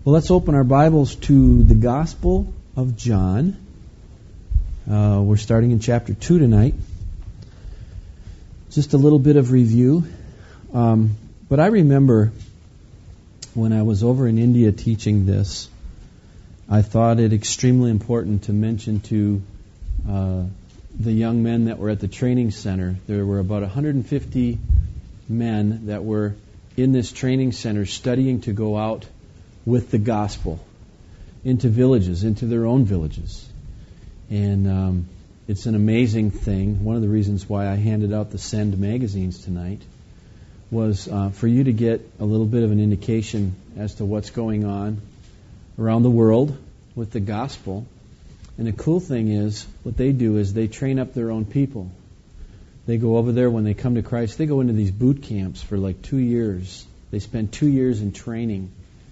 Well, let's open our Bibles to the Gospel of John. We're starting in chapter 2 tonight. Just a little bit of review. But I remember when I was over in India teaching this, I thought it extremely important to mention to the young men that were at the training center. There were about 150 men that were in this training center studying to go out with the gospel into villages, into their own villages. And it's an amazing thing. One of the reasons why I handed out the Send magazines tonight was for you to get a little bit of an indication as to what's going on around the world with the gospel. And the cool thing is, what they do is they train up their own people. They go over there when they come to Christ. They go into these boot camps for like 2 years. They spend 2 years in training.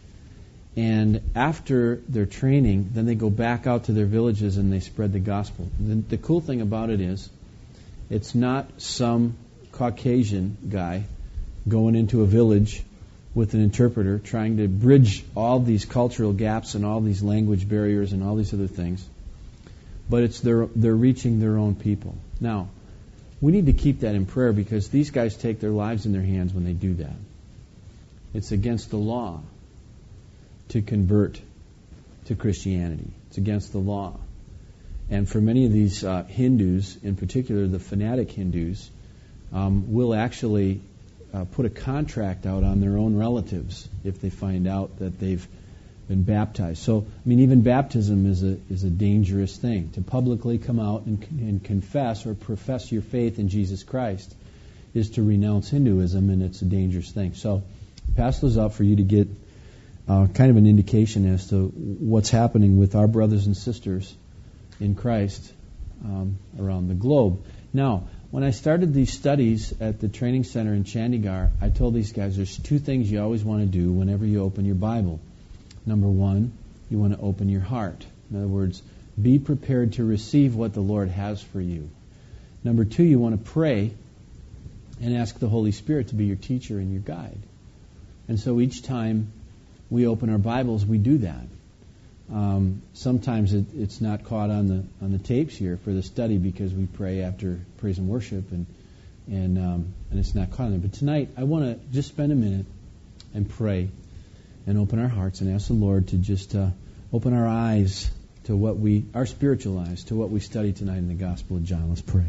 And after their training, then they go back out to their villages and they spread the gospel. The cool thing about it is, it's not some Caucasian guy going into a village with an interpreter trying to bridge all these cultural gaps and all these language barriers and all these other things. But it's they're reaching their own people. Now, we need to keep that in prayer because these guys take their lives in their hands when they do that. It's against the law to convert to Christianity. It's against the law. And for many of these Hindus, in particular the fanatic Hindus, will actually put a contract out on their own relatives if they find out that they've been baptized. So, I mean, even baptism is a dangerous thing. To publicly come out and confess or profess your faith in Jesus Christ is to renounce Hinduism, and it's a dangerous thing. So, pass those out for you to get kind of an indication as to what's happening with our brothers and sisters in Christ around the globe. Now, when I started these studies at the training center in Chandigarh, I told these guys there's 2 things you always want to do whenever you open your Bible. Number 1, you want to open your heart. In other words, be prepared to receive what the Lord has for you. Number 2, you want to pray and ask the Holy Spirit to be your teacher and your guide. And so each time we open our Bibles, we do that. Sometimes it's not caught on the tapes here for the study because we pray after praise and worship, and it's not caught on there. But tonight, I want to just spend a minute and pray and open our hearts and ask the Lord to just open our eyes to our spiritual eyes to what we study tonight in the Gospel of John. Let's pray.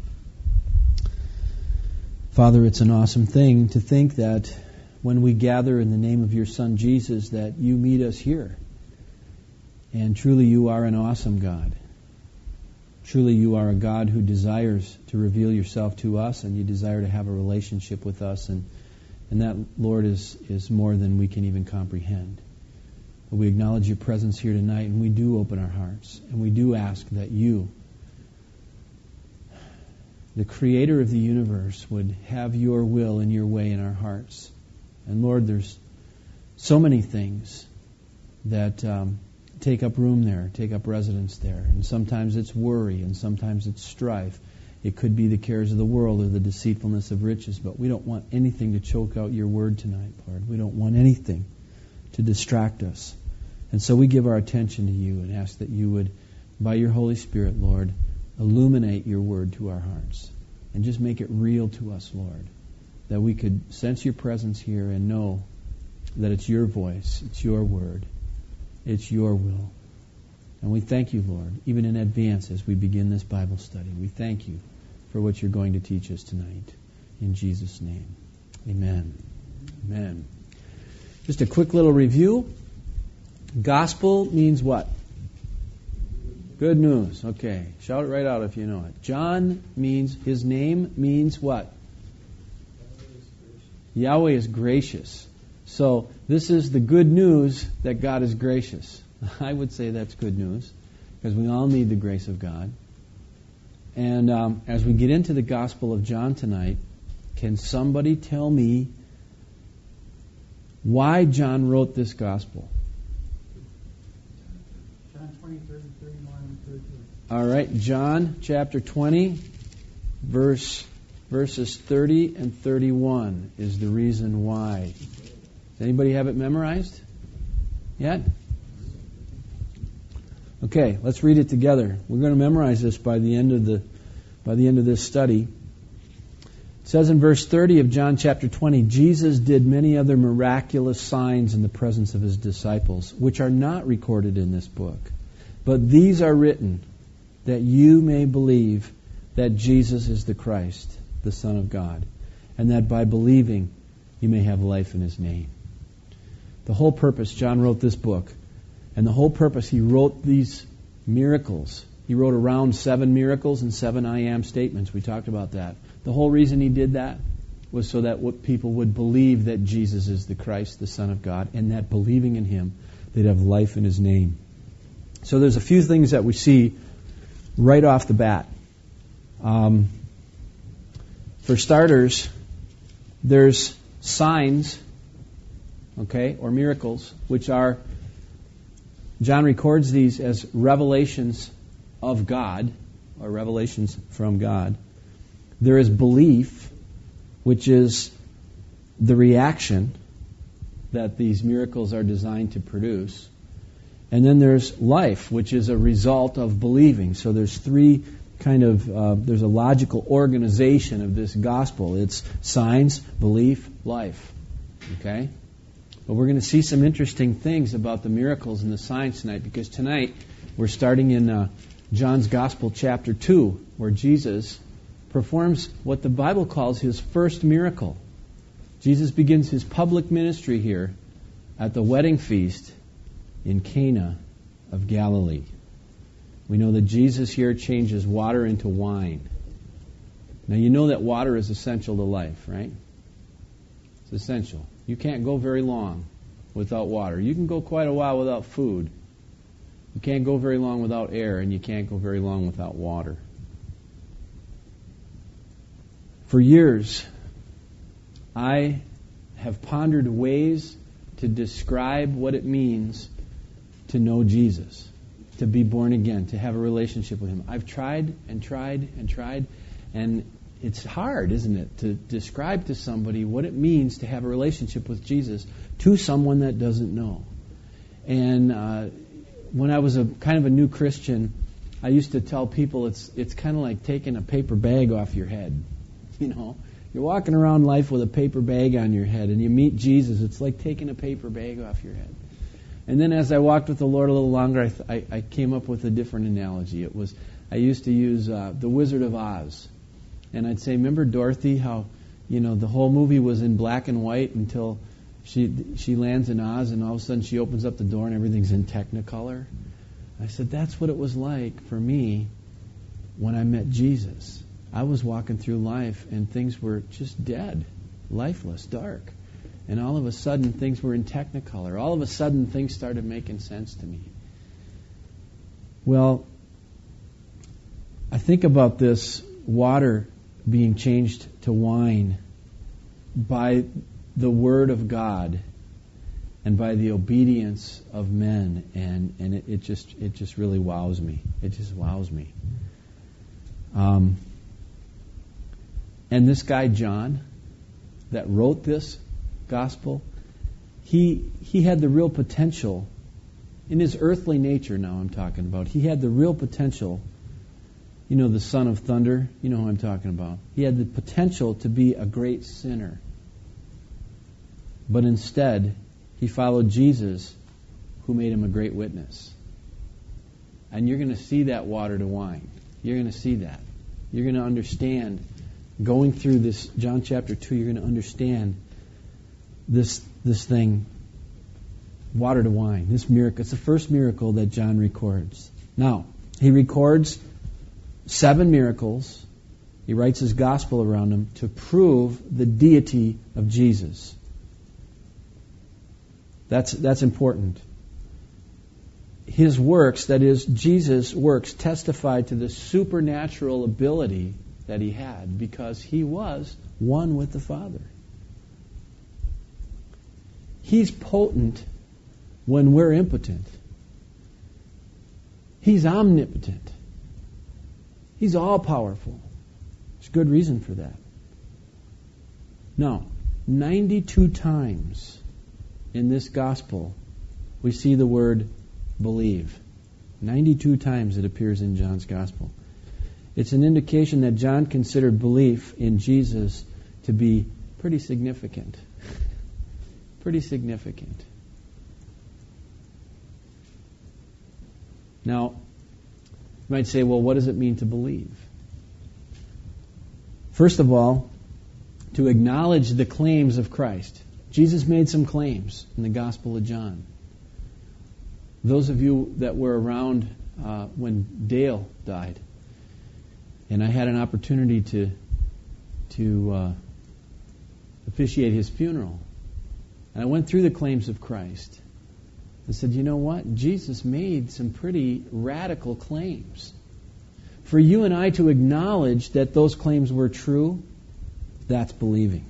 Father, it's an awesome thing to think that when we gather in the name of your Son Jesus, that you meet us here. And truly you are an awesome God. Truly you are a God who desires to reveal yourself to us, and you desire to have a relationship with us. And that, Lord, is more than we can even comprehend. But we acknowledge your presence here tonight, and we do open our hearts. And we do ask that you, the Creator of the universe, would have your will and your way in our hearts. And Lord, there's so many things that take up room there, take up residence there. And sometimes it's worry, and sometimes it's strife. It could be the cares of the world or the deceitfulness of riches. But we don't want anything to choke out your word tonight, Lord. We don't want anything to distract us. And so we give our attention to you and ask that you would, by your Holy Spirit, Lord, illuminate your word to our hearts. And just make it real to us, Lord. That we could sense your presence here and know that it's your voice, it's your word, it's your will. And we thank you, Lord, even in advance as we begin this Bible study. We thank you for what you're going to teach us tonight. In Jesus' name, amen. Amen. Just a quick little review. Gospel means what? Good news. Okay. Shout it right out if you know it. John means, his name means what? Yahweh is gracious. So this is the good news that God is gracious. I would say that's good news because we all need the grace of God. And as we get into the Gospel of John tonight, can somebody tell me why John wrote this Gospel? John 20, 30, 31, and 32. All right, John chapter 20, verses 30 and 31 is the reason why. Does anybody have it memorized? Yet? Okay, let's read it together. We're going to memorize this by the end of this study. It says in verse 30 of John chapter 20, Jesus did many other miraculous signs in the presence of his disciples, which are not recorded in this book. But these are written that you may believe that Jesus is the Christ, the Son of God, and that by believing you may have life in his name. The whole purpose, John wrote this book, and the whole purpose, he wrote these miracles. He wrote around 7 miracles and 7 I am statements. We talked about that. The whole reason he did that was so that people would believe that Jesus is the Christ, the Son of God, and that believing in him, they'd have life in his name. So there's a few things that we see right off the bat. For starters, there's signs, okay, or miracles, which are, John records these as revelations of God, or revelations from God. There is belief, which is the reaction that these miracles are designed to produce. And then there's life, which is a result of believing. So there's three there's a logical organization of this gospel. It's signs, belief, life. Okay? But we're going to see some interesting things about the miracles and the signs tonight, because tonight we're starting in John's Gospel chapter 2, where Jesus performs what the Bible calls his first miracle. Jesus begins his public ministry here at the wedding feast in Cana of Galilee. We know that Jesus here changes water into wine. Now you know that water is essential to life, right? It's essential. You can't go very long without water. You can go quite a while without food. You can't go very long without air, and you can't go very long without water. For years, I have pondered ways to describe what it means to know Jesus, to be born again, to have a relationship with him. I've tried and tried and tried, and it's hard, isn't it, to describe to somebody what it means to have a relationship with Jesus to someone that doesn't know. And when I was a kind of a new Christian, I used to tell people it's kind of like taking a paper bag off your head. You know, you're walking around life with a paper bag on your head, and you meet Jesus. It's like taking a paper bag off your head. And then as I walked with the Lord a little longer, I came up with a different analogy. I used to use The Wizard of Oz. And I'd say, remember Dorothy, how, the whole movie was in black and white until she lands in Oz, and all of a sudden she opens up the door and everything's in Technicolor? I said, that's what it was like for me when I met Jesus. I was walking through life and things were just dead, lifeless, dark. And all of a sudden things were in Technicolor. All of a sudden things started making sense to me. Well, I think about this water being changed to wine by the Word of God and by the obedience of men, and it just really wows me. It just wows me. And this guy John, that wrote this gospel, he had the real potential in his earthly nature. Now I'm talking about. He had the real potential. The son of thunder, you know who I'm talking about. He had the potential to be a great sinner. But instead, he followed Jesus, who made him a great witness. And you're going to see that water to wine. You're going to see that. You're going to understand, going through this, John chapter 2, you're going to understand this thing, water to wine, this miracle. It's the first miracle that John records. Now, he records 7 miracles. He writes his gospel around them to prove the deity of Jesus. That's important. His works, that is, Jesus' works, testified to the supernatural ability that he had because he was one with the Father. He's potent when we're impotent. He's omnipotent. He's all-powerful. There's good reason for that. Now, 92 times in this gospel, we see the word believe. 92 times it appears in John's Gospel. It's an indication that John considered belief in Jesus to be pretty significant. Pretty significant. Now, you might say, well, what does it mean to believe? First of all, to acknowledge the claims of Christ. Jesus made some claims in the Gospel of John. Those of you that were around when Dale died, and I had an opportunity to officiate his funeral, and I went through the claims of Christ. I said, you know what? Jesus made some pretty radical claims. For you and I to acknowledge that those claims were true, that's believing.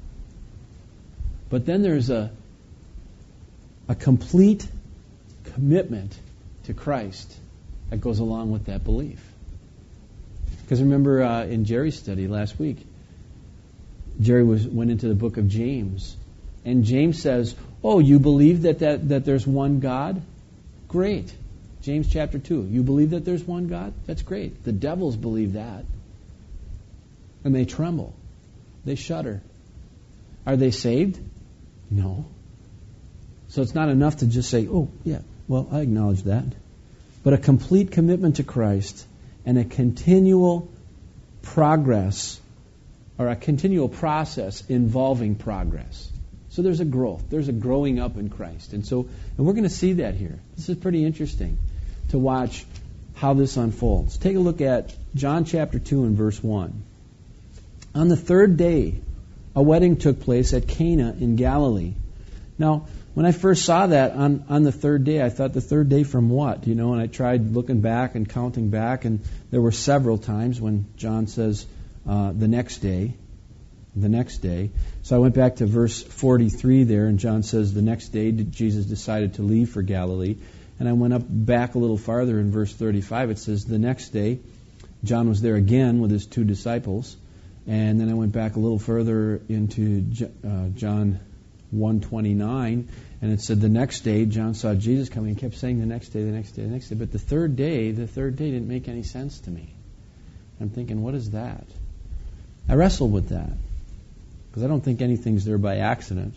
But then there's a complete commitment to Christ that goes along with that belief. Because remember in Jerry's study last week, Jerry went into the book of James, and James says, oh, you believe that there's one God? Great. James chapter 2. You believe that there's one God? That's great. The devils believe that. And they tremble. They shudder. Are they saved? No. So it's not enough to just say, oh, yeah, well, I acknowledge that. But a complete commitment to Christ and a continual progress, or a continual process involving progress. So there's a growth. There's a growing up in Christ. And we're going to see that here. This is pretty interesting to watch how this unfolds. Take a look at John chapter 2 and verse 1. On the third day, a wedding took place at Cana in Galilee. Now, when I first saw that on the third day, I thought, the third day from what? You know, and I tried looking back and counting back, and there were several times when John says the next day. The next day. So I went back to verse 43 there, and John says the next day Jesus decided to leave for Galilee. And I went up back a little farther in verse 35. It says the next day John was there again with his two disciples. And then I went back a little further into John 1:29, and it said the next day John saw Jesus coming and kept saying the next day, the next day, the next day. But the third day didn't make any sense to me. I'm thinking, what is that? I wrestled with that, because I don't think anything's there by accident.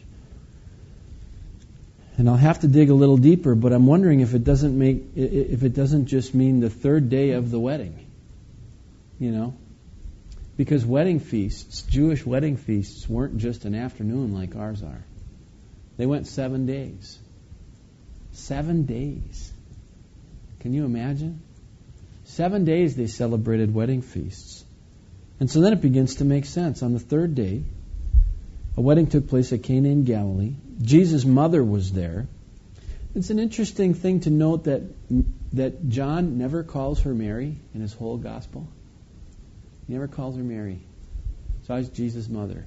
And I'll have to dig a little deeper, but I'm wondering if it doesn't just mean the third day of the wedding. You know? Because wedding feasts, Jewish wedding feasts, weren't just an afternoon like ours are. They went 7 days. 7 days. Can you imagine? 7 days they celebrated wedding feasts. And so then it begins to make sense. On the third day, a wedding took place at Cana in Galilee. Jesus' mother was there. It's an interesting thing to note that John never calls her Mary in his whole gospel. He never calls her Mary. So it's Jesus' mother.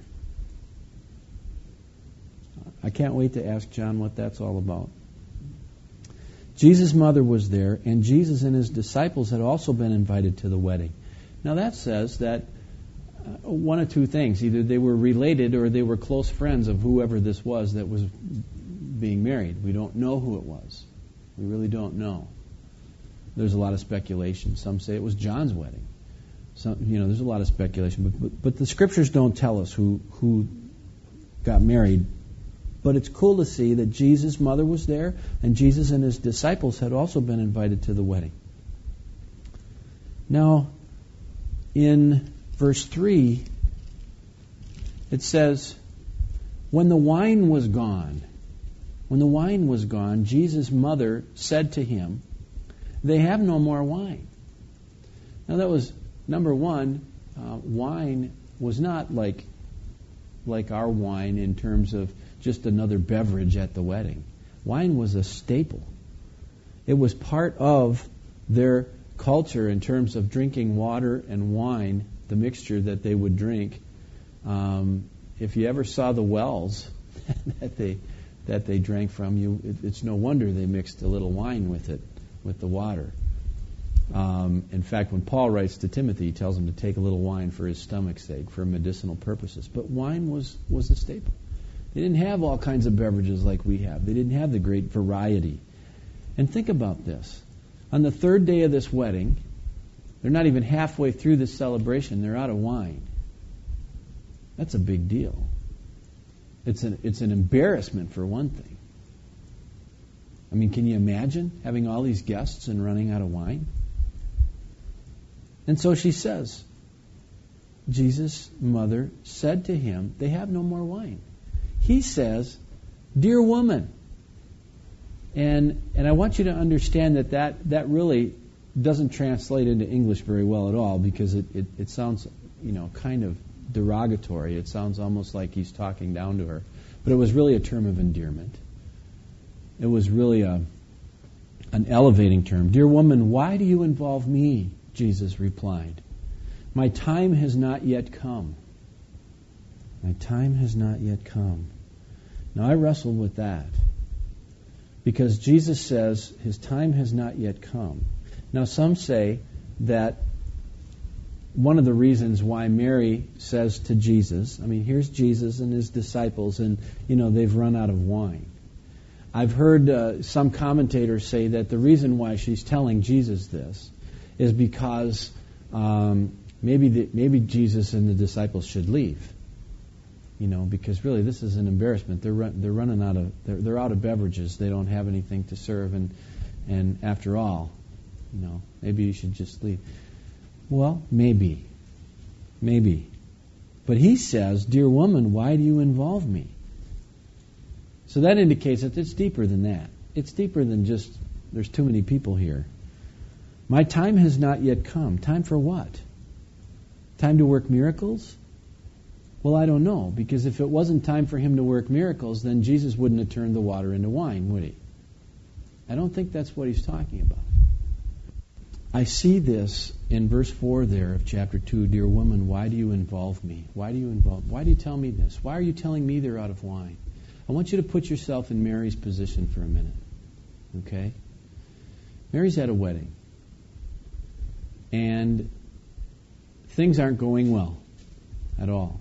I can't wait to ask John what that's all about. Jesus' mother was there, and Jesus and his disciples had also been invited to the wedding. Now that says that one of two things. Either they were related or they were close friends of whoever this was that was being married. We don't know who it was. We really don't know. There's a lot of speculation. Some say it was John's wedding. There's a lot of speculation. But the scriptures don't tell us who got married. But it's cool to see that Jesus' mother was there, and Jesus and his disciples had also been invited to the wedding. Now, in verse 3, it says, when the wine was gone, Jesus' mother said to him, they have no more wine. Now that was, number one, wine was not like our wine in terms of just another beverage at the wedding. Wine was a staple. It was part of their culture in terms of drinking water and wine, the mixture that they would drink. If you ever saw the wells that they drank from, it's no wonder they mixed a little wine with it, with the water. In fact, when Paul writes to Timothy, he tells him to take a little wine for his stomach's sake, for medicinal purposes. But wine was a staple. They didn't have all kinds of beverages like we have. They didn't have the great variety. And think about this. On the third day of this wedding, they're not even halfway through this celebration. They're out of wine. That's a big deal. It's an embarrassment for one thing. I mean, can you imagine having all these guests and running out of wine? And so she says, Jesus' mother said to him, they have no more wine. He says, dear woman. And I want you to understand that really doesn't translate into English very well at all, because it sounds, kind of derogatory. It sounds almost like he's talking down to her. But it was really a term of endearment. It was really an elevating term. Dear woman, why do you involve me? Jesus replied. My time has not yet come. My time has not yet come. Now I wrestled with that, because Jesus says his time has not yet come. Now some say that one of the reasons why Mary says to Jesus, here's Jesus and his disciples, and they've run out of wine. I've heard some commentators say that the reason why she's telling Jesus this is because maybe Jesus and the disciples should leave. Because really this is an embarrassment. They're running out of they're out of beverages. They don't have anything to serve, and after all, maybe you should just leave. Well, maybe. But he says, dear woman, why do you involve me? So that indicates that it's deeper than that. It's deeper than just there's too many people here. My time has not yet come. Time for what? Time to work miracles? Well, I don't know, because if it wasn't time for him to work miracles, then Jesus wouldn't have turned the water into wine, would he? I don't think that's what he's talking about. I see this in verse 4 there of chapter 2. Dear woman, why do you involve me? Why do you tell me this? Why are you telling me they're out of wine? I want you to put yourself in Mary's position for a minute. Okay? Mary's at a wedding. And things aren't going well at all.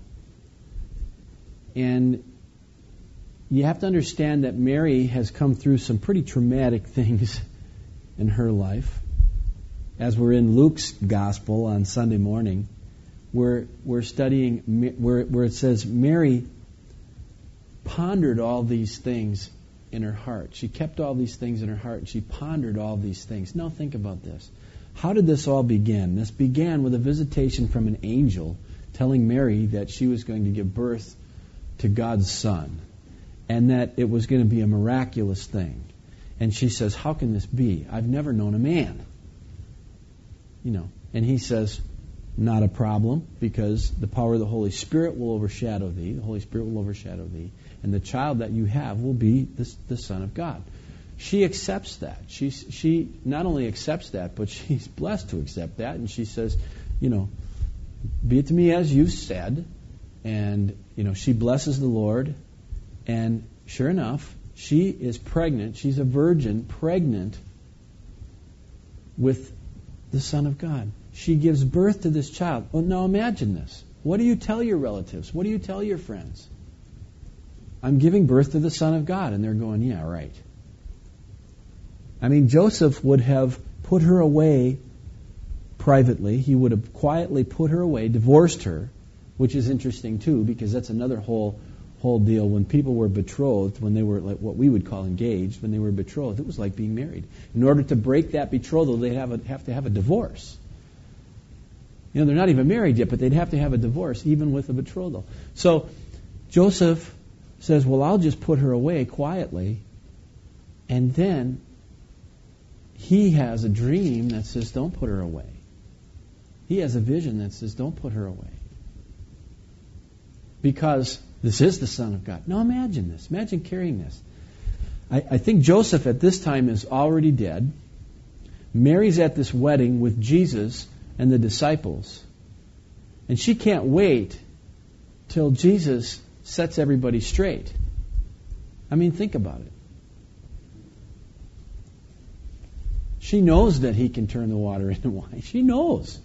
And you have to understand that Mary has come through some pretty traumatic things in her life. As we're in Luke's gospel on Sunday morning, we're studying where it says Mary pondered all these things in her heart. She kept all these things in her heart, and she pondered all these things. Now think about this. How did this all begin? This began with a visitation from an angel telling Mary that she was going to give birth to God's Son, and that it was going to be a miraculous thing. And she says, how can this be? I've never known a man. And he says, not a problem, because the power of the Holy Spirit will overshadow thee. The Holy Spirit will overshadow thee. And the child that you have will be the Son of God. She accepts that. She not only accepts that, but she's blessed to accept that. And she says, be it to me as you said. And, she blesses the Lord. And sure enough, she is pregnant. She's a virgin, pregnant with the Son of God. She gives birth to this child. Well, now imagine this. What do you tell your relatives? What do you tell your friends? I'm giving birth to the Son of God. And they're going, yeah, right. Joseph would have put her away privately. He would have quietly put her away, divorced her, which is interesting too, because that's another whole deal. When people were betrothed, when they were like what we would call engaged, when they were betrothed, it was like being married. In order to break that betrothal, they'd have to have a divorce. They're not even married yet, but they'd have to have a divorce, even with a betrothal. So Joseph says, well, I'll just put her away quietly. And then he has a dream that says, don't put her away. He has a vision that says, don't put her away. Because this is the Son of God. Now imagine this. Imagine carrying this. I think Joseph at this time is already dead. Mary's at this wedding with Jesus and the disciples. And she can't wait till Jesus sets everybody straight. Think about it. She knows that he can turn the water into wine. She knows.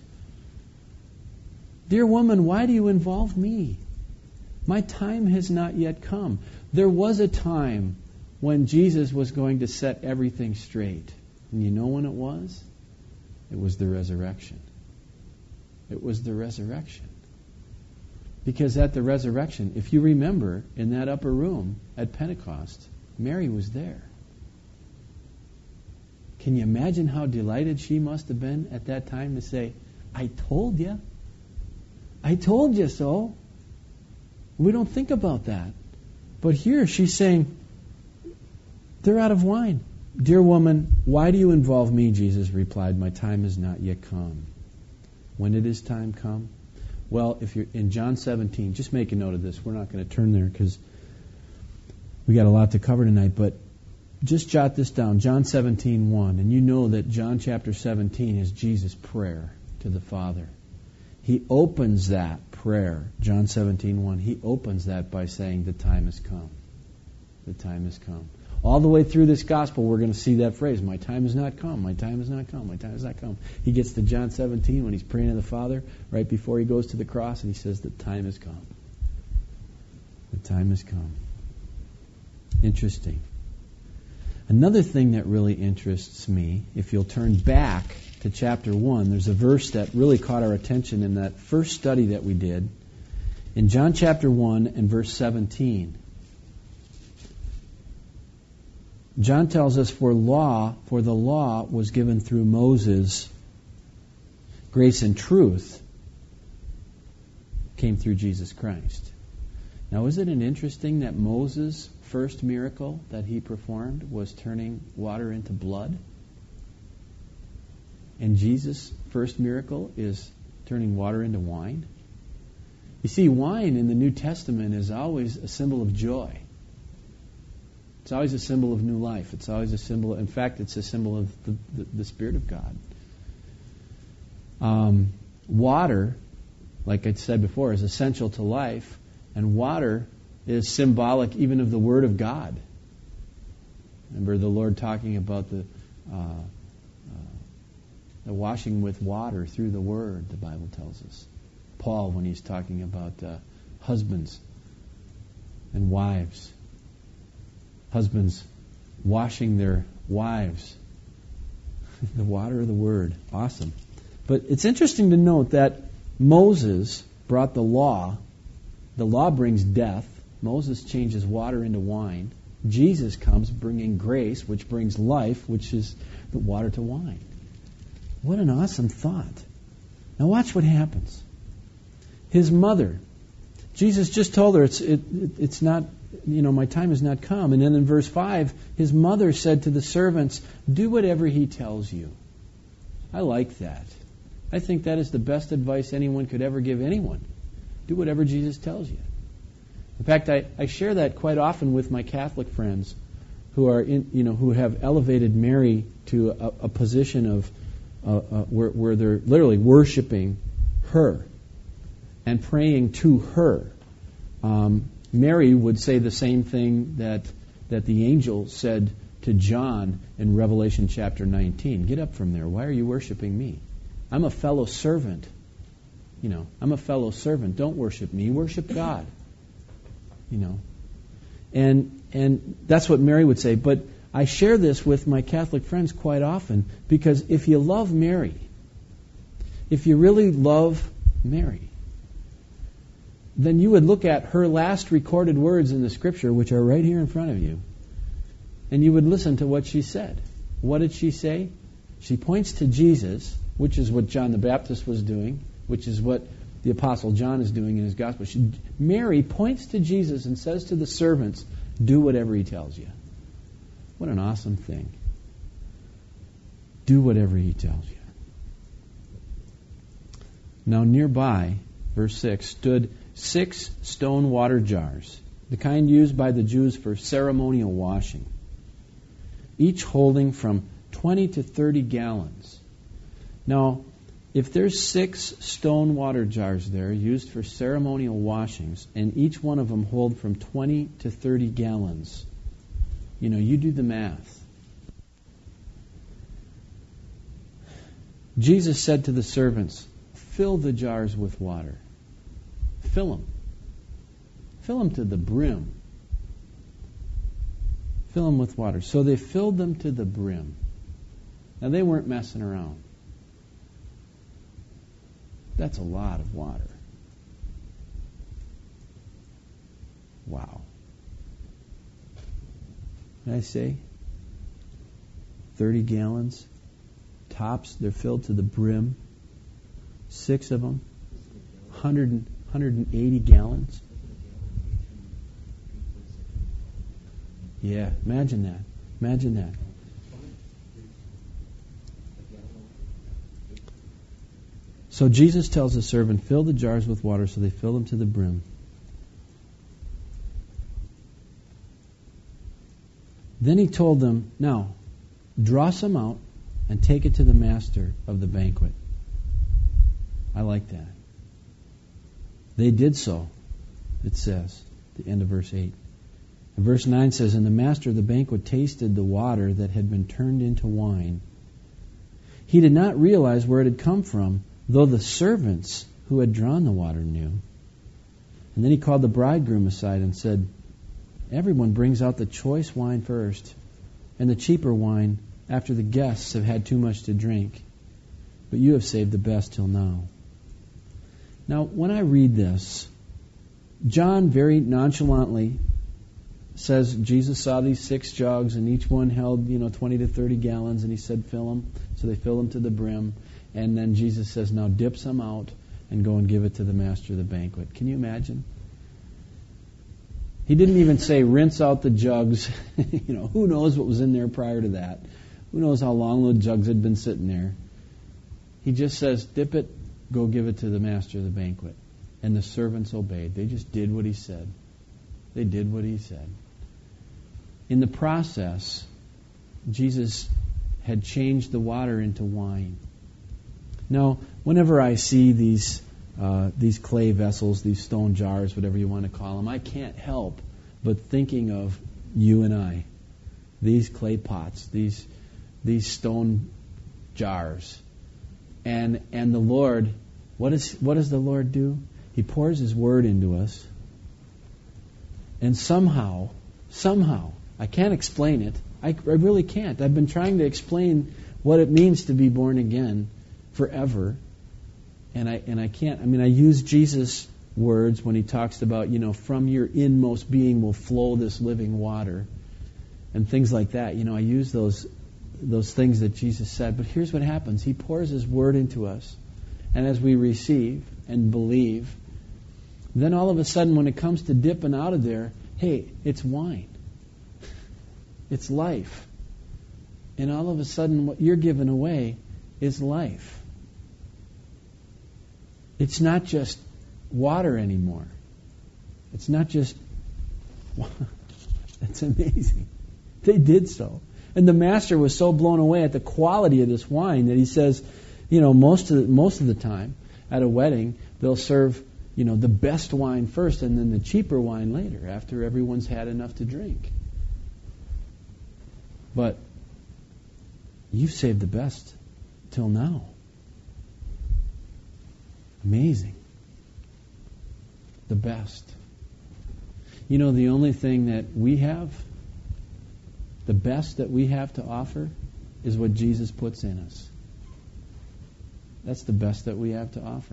Dear woman, why do you involve me? My time has not yet come. There was a time when Jesus was going to set everything straight. And you know when it was? It was the resurrection. It was the resurrection. Because at the resurrection, if you remember, in that upper room at Pentecost, Mary was there. Can you imagine how delighted she must have been at that time to say, I told you. I told you so. We don't think about that. But here she's saying, they're out of wine. Dear woman, why do you involve me? Jesus replied, my time has not yet come. When did his time come? Well, if you're in John 17, just make a note of this. We're not going to turn there because we got a lot to cover tonight, but just jot this down. John 17:1, and you know that John chapter 17 is Jesus' prayer to the Father. He opens that prayer, John 17:1. He opens that by saying, the time has come. The time has come. All the way through this gospel, we're going to see that phrase, my time has not come, my time has not come, my time has not come. He gets to John 17 when he's praying to the Father, right before he goes to the cross, and he says, the time has come. The time has come. Interesting. Another thing that really interests me, if you'll turn back to chapter 1, there's a verse that really caught our attention in that first study that we did. In John chapter 1 and verse 17, John tells us, for the law was given through Moses, grace and truth came through Jesus Christ. Now, isn't it interesting that Moses' first miracle that he performed was turning water into blood? And Jesus' first miracle is turning water into wine? You see, wine in the New Testament is always a symbol of joy. It's always a symbol of new life. It's always a symbol, in fact, it's a symbol of the Spirit of God. Water, like I said before, is essential to life, and water is symbolic even of the Word of God. Remember the Lord talking about the washing with water through the Word, the Bible tells us. Paul, when he's talking about husbands and wives. Husbands washing their wives. The water of the Word. Awesome. But it's interesting to note that Moses brought the law. The law brings death. Moses changes water into wine. Jesus comes bringing grace, which brings life, which is the water to wine. What an awesome thought. Now watch what happens. His mother, Jesus just told her it's not, my time has not come. And then in verse 5, his mother said to the servants, do whatever he tells you. I like that. I think that is the best advice anyone could ever give anyone. Do whatever Jesus tells you. In fact, I share that quite often with my Catholic friends who are who have elevated Mary to a position of where they're literally worshiping her and praying to her. Mary would say the same thing that the angel said to John in Revelation chapter 19. Get up from there. Why are you worshiping me? I'm a fellow servant. I'm a fellow servant. Don't worship me. Worship God. And that's what Mary would say. But I share this with my Catholic friends quite often because if you love Mary, if you really love Mary, then you would look at her last recorded words in the Scripture, which are right here in front of you, and you would listen to what she said. What did she say? She points to Jesus, which is what John the Baptist was doing, which is what the Apostle John is doing in his Gospel. Mary points to Jesus and says to the servants, do whatever he tells you. What an awesome thing. Do whatever he tells you. Now nearby, verse 6, stood 6 stone water jars, the kind used by the Jews for ceremonial washing, each holding from 20 to 30 gallons. Now, if there's 6 stone water jars there used for ceremonial washings, and each one of them hold from 20 to 30 gallons, you do the math. Jesus said to the servants, fill the jars with water. Fill them. Fill them to the brim. Fill them with water. So they filled them to the brim. Now, they weren't messing around. That's a lot of water. Wow. Can I say? 30 gallons. Tops, they're filled to the brim. 6 of them. 180 gallons. Yeah, imagine that. Imagine that. So Jesus tells the servant, fill the jars with water, so they fill them to the brim. Then he told them, now, draw some out and take it to the master of the banquet. I like that. They did so, it says, at the end of verse 8. And verse 9 says, and the master of the banquet tasted the water that had been turned into wine. He did not realize where it had come from, though the servants who had drawn the water knew. And then he called the bridegroom aside and said, everyone brings out the choice wine first, and the cheaper wine after the guests have had too much to drink. But you have saved the best till now. Now, when I read this, John very nonchalantly says Jesus saw these 6 jugs, and each one held, 20 to 30 gallons, and he said, fill them. So they fill them to the brim. And then Jesus says, now dip some out and go and give it to the master of the banquet. Can you imagine? He didn't even say rinse out the jugs. Who knows what was in there prior to that? Who knows how long the jugs had been sitting there? He just says, dip it, go give it to the master of the banquet. And the servants obeyed. They just did what he said. They did what he said. In the process, Jesus had changed the water into wine. Now, whenever I see these clay vessels, these stone jars, whatever you want to call them, I can't help but thinking of you and I. These clay pots, these stone jars. And the Lord, what does the Lord do? He pours His Word into us. And somehow, I can't explain it. I really can't. I've been trying to explain what it means to be born again forever. And I can't. I mean, I use Jesus' words when He talks about, from your inmost being will flow this living water. And things like that. I use those things that Jesus said. But here's what happens. He pours His Word into us. And as we receive and believe, then all of a sudden when it comes to dipping out of there, hey, it's wine. It's life. And all of a sudden what you're giving away is life. It's not just water anymore. It's not just... That's amazing. They did so. And the master was so blown away at the quality of this wine that he says, most of the time at a wedding, they'll serve, the best wine first and then the cheaper wine later after everyone's had enough to drink. But you've saved the best till now. Amazing. The best. The only thing that we have, the best that we have to offer, is what Jesus puts in us. That's the best that we have to offer.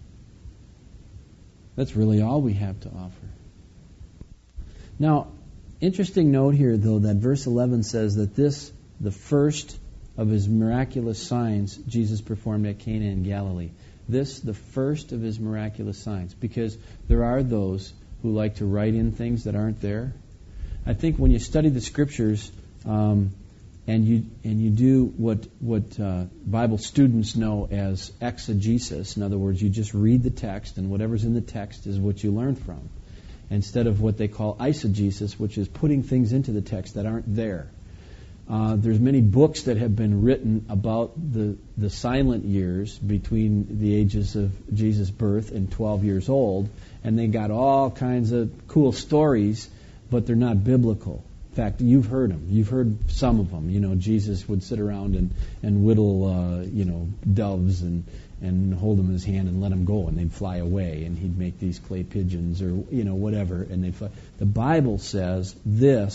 That's really all we have to offer. Now, interesting note here, though, that verse 11 says that this, the first of His miraculous signs Jesus performed at Cana in Galilee. This, the first of His miraculous signs. Because there are those who like to write in things that aren't there. I think when you study the Scriptures, and you do what Bible students know as exegesis. In other words, you just read the text, and whatever's in the text is what you learn from, instead of what they call eisegesis, which is putting things into the text that aren't there. There's many books that have been written about the silent years between the ages of Jesus' birth and 12 years old, and they got all kinds of cool stories, but they're not biblical. In fact, you've heard them. You've heard some of them. Jesus would sit around and whittle, doves and hold them in His hand and let them go, and they'd fly away, and He'd make these clay pigeons or, whatever, and they'd fly. The Bible says this,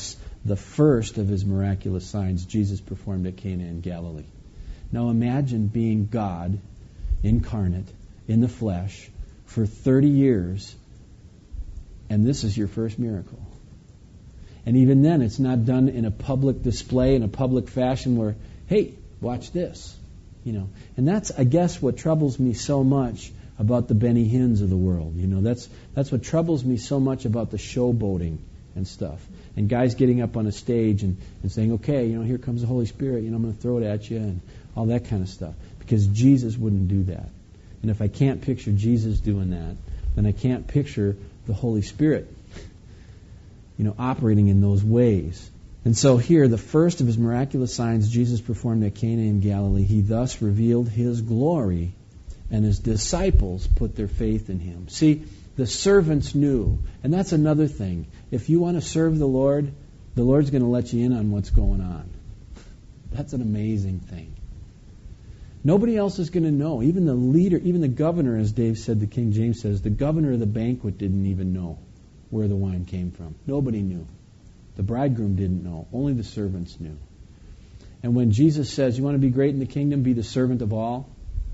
the first of his miraculous signs Jesus performed at Cana in Galilee. Now imagine being God incarnate in the flesh for 30 years, and this is your first miracle. And even then, it's not done in a public display, in a public fashion where, hey, watch this. And that's, I guess, what troubles me so much about the Benny Hinns of the world. That's what troubles me so much about the showboating and stuff. And guys getting up on a stage and saying, okay, here comes the Holy Spirit, I'm going to throw it at you, and all that kind of stuff. Because Jesus wouldn't do that. And if I can't picture Jesus doing that, then I can't picture the Holy Spirit, operating in those ways. And so here, the first of his miraculous signs Jesus performed at Cana in Galilee, he thus revealed his glory, and his disciples put their faith in him. See, the servants knew. And that's another thing. If you want to serve the Lord's going to let you in on what's going on. That's an amazing thing. Nobody else is going to know. Even the leader, even the governor, as Dave said, the King James says, the governor of the banquet didn't even know where the wine came from. Nobody knew. The bridegroom didn't know. Only the servants knew. And when Jesus says, you want to be great in the kingdom, be the servant of all,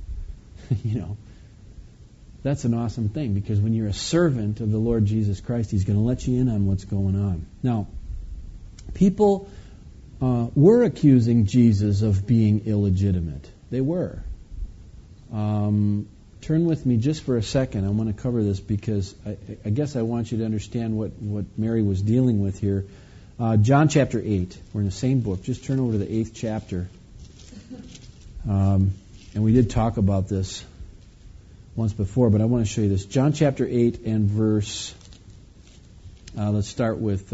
that's an awesome thing, because when you're a servant of the Lord Jesus Christ, he's going to let you in on what's going on. Now, people were accusing Jesus of being illegitimate. They were. Turn with me just for a second. I want to cover this because I guess I want you to understand what Mary was dealing with here. John chapter 8. We're in the same book. Just turn over to the 8th chapter. And we did talk about this once before, but I want to show you this. John chapter 8 and verse, let's start with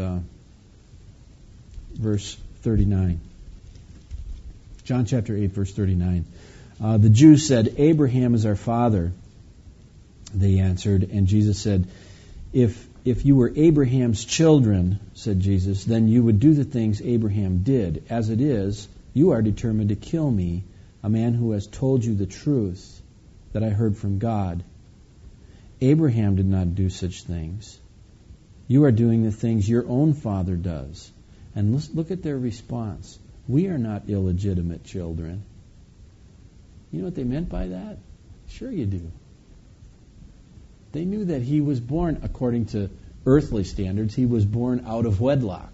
verse 39. John chapter 8, verse 39. The Jews said, Abraham is our father. They answered, and Jesus said, If you were Abraham's children, said Jesus, then you would do the things Abraham did. As it is, you are determined to kill me, a man who has told you the truth that I heard from God. Abraham did not do such things. You are doing the things your own father does. And let's look at their response. We are not illegitimate children. You know what they meant by that? Sure you do. They knew that he was born, according to earthly standards, he was born out of wedlock.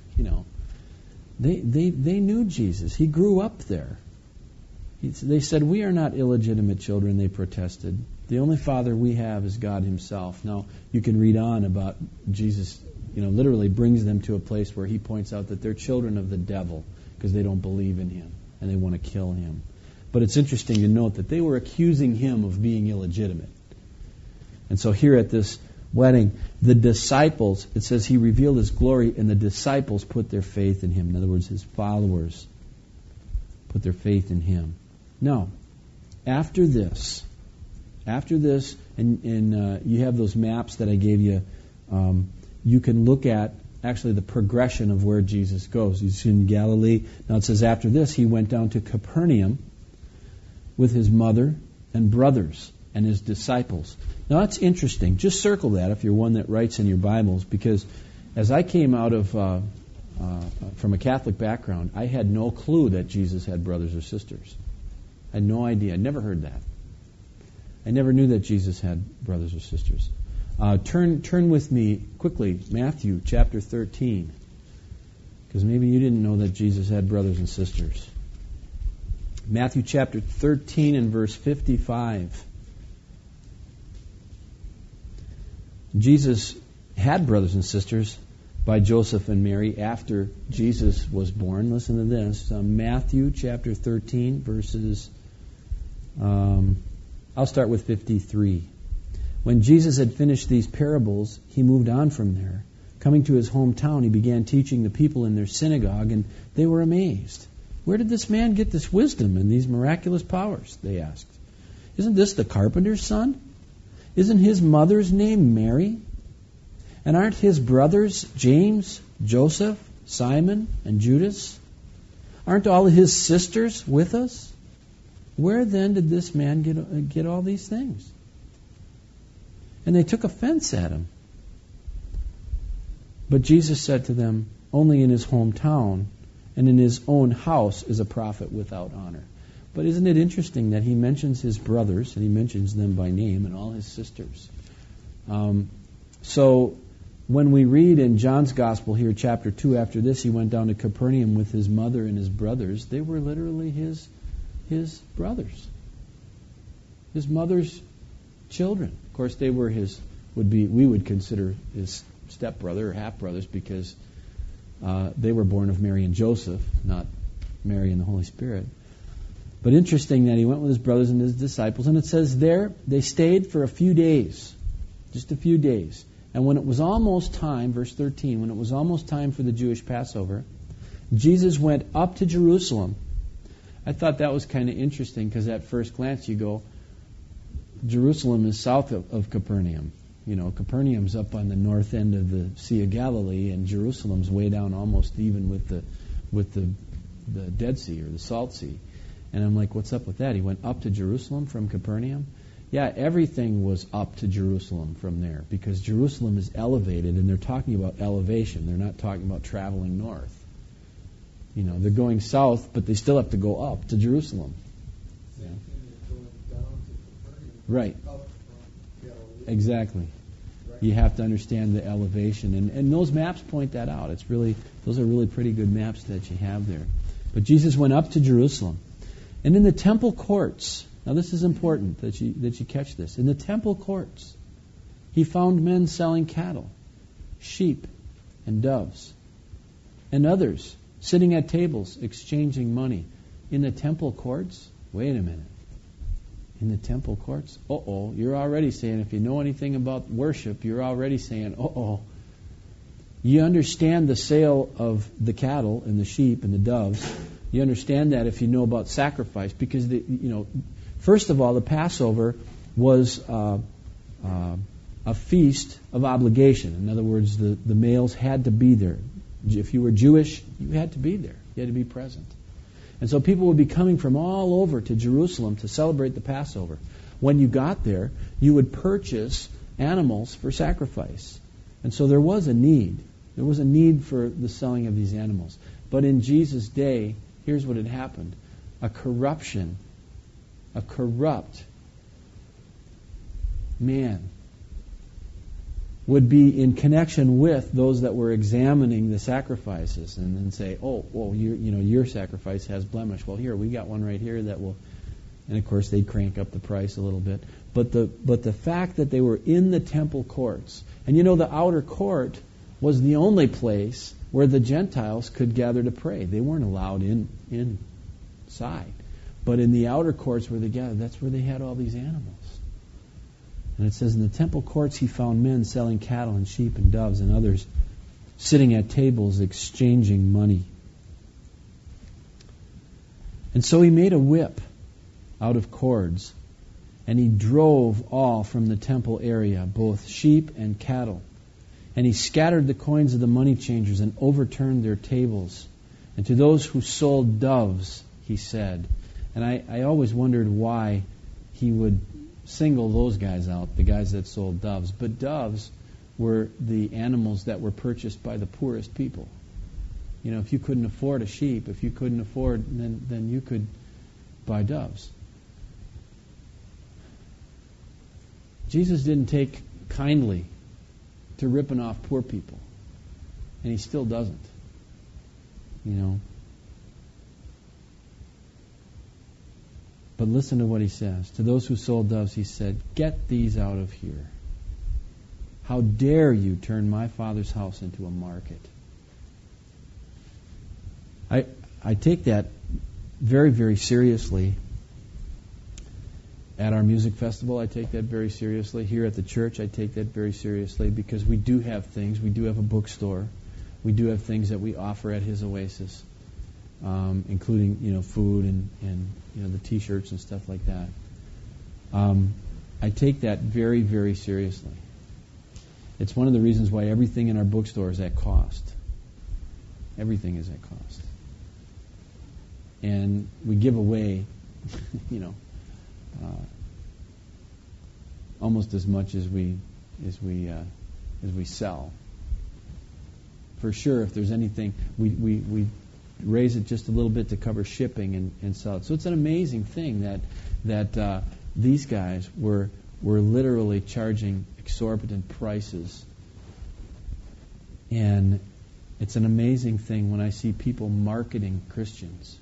They knew Jesus. He grew up there. They said, we are not illegitimate children, they protested. The only father we have is God himself. Now, you can read on about Jesus, literally brings them to a place where he points out that they're children of the devil because they don't believe in him and they want to kill him. But it's interesting to note that they were accusing him of being illegitimate. And so here at this wedding, the disciples, it says he revealed his glory, and the disciples put their faith in him. In other words, his followers put their faith in him. Now, after this, and you have those maps that I gave you, you can look at actually the progression of where Jesus goes. He's in Galilee. Now it says after this, he went down to Capernaum with his mother and brothers and his disciples. Now that's interesting. Just circle that if you're one that writes in your Bibles, because as I came out of from a Catholic background, I had no clue that Jesus had brothers or sisters. I had no idea. I never heard that. I never knew that Jesus had brothers or sisters. Turn with me quickly, Matthew chapter 13, because maybe you didn't know that Jesus had brothers and sisters. Matthew chapter 13 and verse 55. Jesus had brothers and sisters by Joseph and Mary after Jesus was born. Listen to this. Matthew chapter 13 verses, I'll start with 53. When Jesus had finished these parables, he moved on from there. Coming to his hometown, he began teaching the people in their synagogue, and they were amazed. Where did this man get this wisdom and these miraculous powers? They asked. Isn't this the carpenter's son? Isn't his mother's name Mary? And aren't his brothers James, Joseph, Simon, and Judas? Aren't all his sisters with us? Where then did this man get all these things? And they took offense at him. But Jesus said to them, only in his hometown, and in his own house is a prophet without honor. But isn't it interesting that he mentions his brothers, and he mentions them by name, and all his sisters? So when we read in John's Gospel here, chapter 2, after this he went down to Capernaum with his mother and his brothers. They were literally his brothers, his mother's children. Of course, they were we would consider his stepbrother or half-brothers, because they were born of Mary and Joseph, not Mary and the Holy Spirit. But interesting that he went with his brothers and his disciples, and it says there they stayed for a few days, just a few days. And when it was almost time, verse 13, when it was almost time for the Jewish Passover, Jesus went up to Jerusalem. I thought that was kind of interesting, because at first glance you go, Jerusalem is south of Capernaum. You know, Capernaum's up on the north end of the Sea of Galilee, and Jerusalem's way down almost even with the Dead Sea or the Salt Sea. And I'm like, what's up with that? He went up to Jerusalem from Capernaum? Yeah, everything was up to Jerusalem from there, because Jerusalem is elevated, and they're talking about elevation. They're not talking about traveling north. You know, they're going south, but they still have to go up to Jerusalem. Yeah. Right. Exactly. You have to understand the elevation, and those maps point that out. Those are really pretty good maps that you have there. But Jesus went up to Jerusalem, and in the temple courts. Now this is important that you catch this. In the temple courts, he found men selling cattle, sheep, and doves, and others sitting at tables exchanging money. In the temple courts? Wait a minute. In the temple courts? You're already saying, if you know anything about worship, you're already saying, You understand the sale of the cattle and the sheep and the doves. You understand that if you know about sacrifice, because first of all, the Passover was a feast of obligation. In other words, the males had to be there. If you were Jewish, you had to be there. You had to be present. And so people would be coming from all over to Jerusalem to celebrate the Passover. When you got there, you would purchase animals for sacrifice. And so there was a need. There was a need for the selling of these animals. But in Jesus' day, here's what had happened. A corrupt man would be in connection with those that were examining the sacrifices, and then say, your sacrifice has blemish. Well, here, we got one right here that will... And of course, they'd crank up the price a little bit. But the fact that they were in the temple courts, and the outer court was the only place where the Gentiles could gather to pray. They weren't allowed inside. But in the outer courts where they gathered, that's where they had all these animals. And it says, in the temple courts he found men selling cattle and sheep and doves, and others sitting at tables exchanging money. And so he made a whip out of cords, and he drove all from the temple area, both sheep and cattle. And he scattered the coins of the money changers and overturned their tables. And to those who sold doves, he said. And I always wondered why he would single those guys out, the guys that sold doves. But doves were the animals that were purchased by the poorest people. If you couldn't afford a sheep, if you couldn't afford, then you could buy doves. Jesus didn't take kindly to ripping off poor people. And he still doesn't. But listen to what he says. To those who sold doves, he said, "Get these out of here. How dare you turn my Father's house into a market?" I take that very, very seriously. At our music festival, I take that very seriously. Here at the church, I take that very seriously, because we do have things. We do have a bookstore. We do have things that we offer at his Oasis, including food and the T-shirts and stuff like that. I take that very, very seriously. It's one of the reasons why everything in our bookstore is at cost. Everything is at cost, and we give away, almost as much as we sell for sure, if there's anything, we raise it just a little bit to cover shipping and sell it. So it's an amazing thing that these guys were literally charging exorbitant prices. And it's an amazing thing when I see people marketing Christians.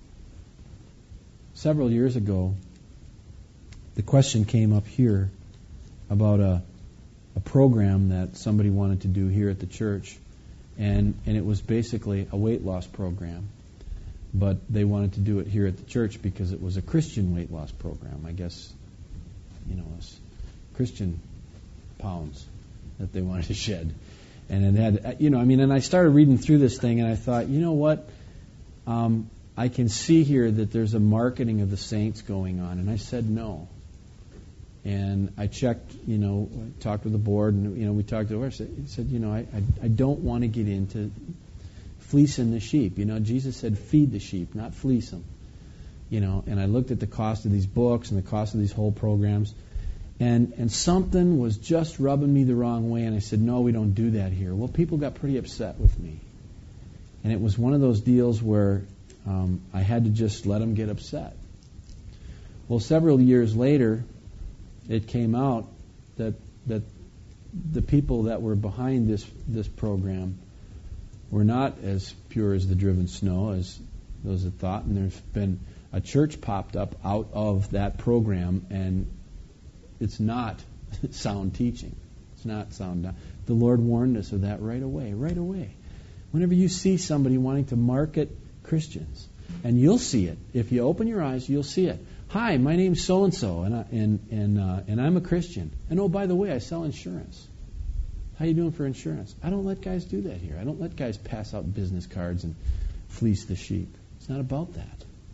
Several years ago, the question came up here about a program that somebody wanted to do here at the church, and it was basically a weight loss program, but they wanted to do it here at the church because it was a Christian weight loss program. I guess, it's Christian pounds that they wanted to shed. And it had, and I started reading through this thing, and I thought, you know what? I can see here that there's a marketing of the saints going on. And I said no. And I checked, talked with the board, and, we talked over. I said, I don't want to get into fleecing the sheep. Jesus said feed the sheep, not fleece them. And I looked at the cost of these books and the cost of these whole programs. And something was just rubbing me the wrong way, and I said, no, we don't do that here. Well, people got pretty upset with me. And it was one of those deals where I had to just let them get upset. Well, several years later, it came out that the people that were behind this program were not as pure as the driven snow as those had thought, and there's been a church popped up out of that program, and it's not sound teaching. It's not sound. The Lord warned us of that right away. Whenever you see somebody wanting to market Christians, and you'll see it. If you open your eyes, you'll see it. Hi, my name's so-and-so, and I'm a Christian. And oh, by the way, I sell insurance. How you doing for insurance? I don't let guys do that here. I don't let guys pass out business cards and fleece the sheep. It's not about that.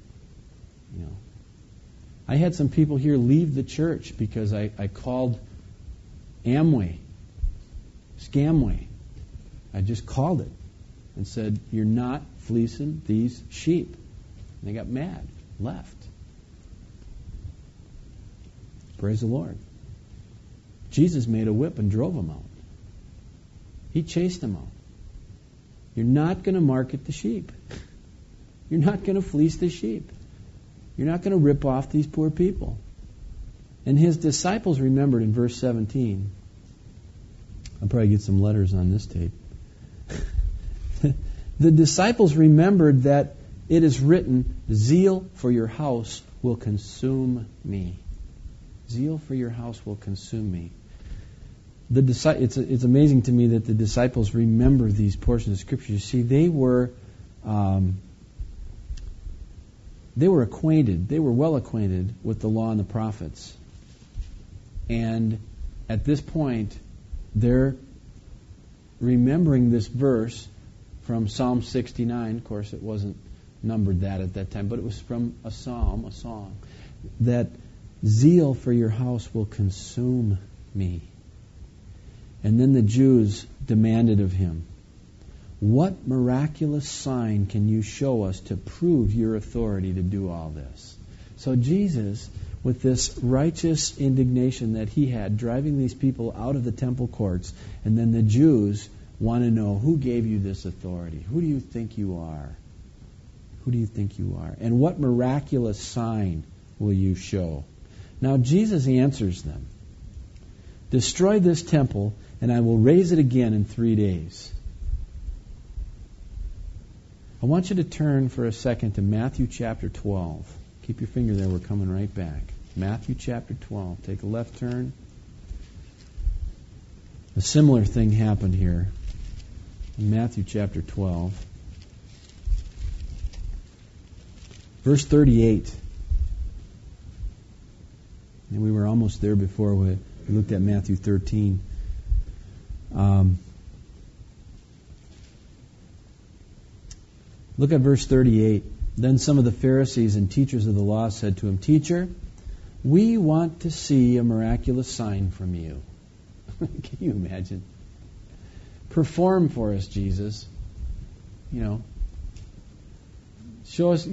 I had some people here leave the church because I called Amway, Scamway. I just called it and said, you're not fleecing these sheep. And they got mad, left. Praise the Lord. Jesus made a whip and drove them out. He chased them out. You're not going to market the sheep. You're not going to fleece the sheep. You're not going to rip off these poor people. And his disciples remembered in verse 17. I'll probably get some letters on this tape. The disciples remembered that it is written, zeal for your house will consume me. Zeal for your house will consume me. It's amazing to me that the disciples remember these portions of Scripture. You see, they were acquainted. They were well acquainted with the law and the prophets. And at this point, they're remembering this verse from Psalm 69. Of course, it wasn't numbered that at that time, but it was from a psalm, a song, that zeal for your house will consume me. And then the Jews demanded of him, what miraculous sign can you show us to prove your authority to do all this? So Jesus, with this righteous indignation that he had, driving these people out of the temple courts, and then the Jews want to know, who gave you this authority? Who do you think you are? Who do you think you are? And what miraculous sign will you show? Now Jesus answers them, destroy this temple, and I will raise it again in 3 days. I want you to turn for a second to Matthew chapter 12. Keep your finger there, we're coming right back. Matthew chapter 12. Take a left turn. A similar thing happened here in Matthew chapter 12. Verse 38. And we were almost there before we looked at Matthew 13. Look at verse 38. Then some of the Pharisees and teachers of the law said to him, Teacher, we want to see a miraculous sign from you. Can you imagine? Perform for us, Jesus. Show us,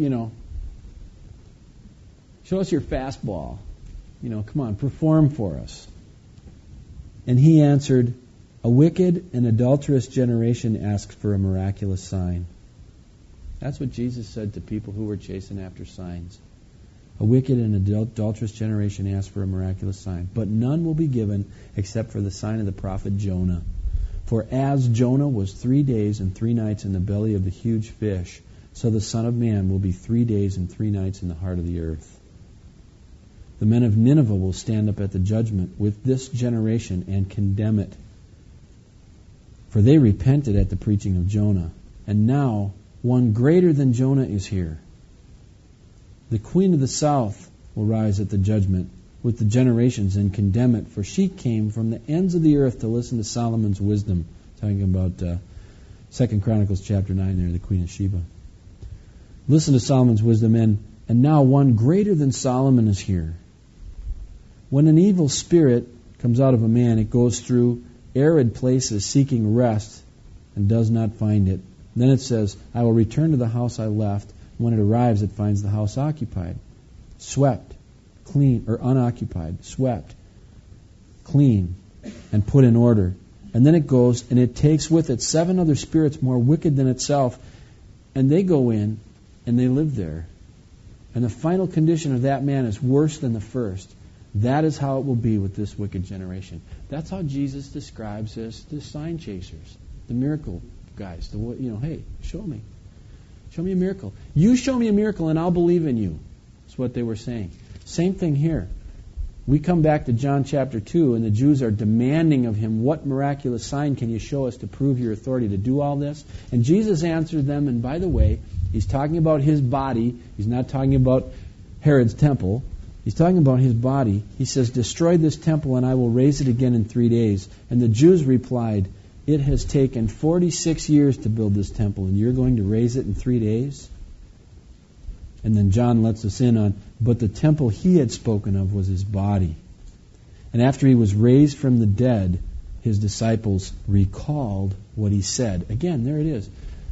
show us your fastball. Come on, perform for us. And he answered, A wicked and adulterous generation asks for a miraculous sign. That's what Jesus said to people who were chasing after signs. A wicked and adulterous generation asks for a miraculous sign, but none will be given except for the sign of the prophet Jonah. For as Jonah was 3 days and 3 nights in the belly of the huge fish, so the Son of Man will be 3 days and 3 nights in the heart of the earth. The men of Nineveh will stand up at the judgment with this generation and condemn it. For they repented at the preaching of Jonah, and now one greater than Jonah is here. The queen of the south will rise at the judgment with the generations and condemn it, for she came from the ends of the earth to listen to Solomon's wisdom. Talking about 2 Chronicles chapter 9 there, the Queen of Sheba. Listen to Solomon's wisdom, and now one greater than Solomon is here. When an evil spirit comes out of a man, it goes through arid places seeking rest and does not find it. Then it says, I will return to the house I left. When it arrives, it finds the house occupied, swept, clean, or unoccupied, swept, clean, and put in order. And then it goes and it takes with it 7 other spirits more wicked than itself, and they go in and they live there. And the final condition of that man is worse than the first. That is how it will be with this wicked generation. That's how Jesus describes us, the sign chasers, the miracle guys. Hey, show me. Show me a miracle. You show me a miracle and I'll believe in you. That's what they were saying. Same thing here. We come back to John chapter 2, and the Jews are demanding of him, what miraculous sign can you show us to prove your authority to do all this? And Jesus answered them, and by the way, he's talking about his body. He's not talking about Herod's temple. He's talking about his body. He says, destroy this temple and I will raise it again in 3 days. And the Jews replied, it has taken 46 years to build this temple, and you're going to raise it in 3 days? And then John lets us in on, but the temple he had spoken of was his body. And after he was raised from the dead, his disciples recalled what he said. Again, there it is.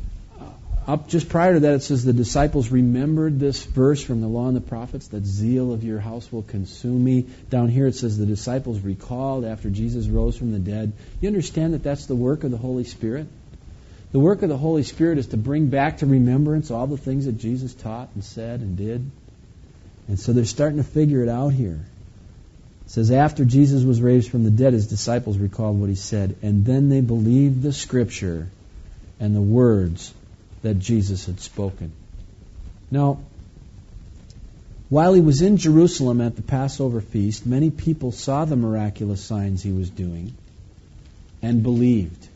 Up just prior to that, it says the disciples remembered this verse from the law and the prophets, that zeal of your house will consume me. Down here it says the disciples recalled after Jesus rose from the dead. You understand that that's the work of the Holy Spirit? The work of the Holy Spirit is to bring back to remembrance all the things that Jesus taught and said and did. And so they're starting to figure it out here. It says after Jesus was raised from the dead, his disciples recalled what he said, and then they believed the Scripture and the words that Jesus had spoken. Now, while he was in Jerusalem at the Passover feast, many people saw the miraculous signs he was doing and believed.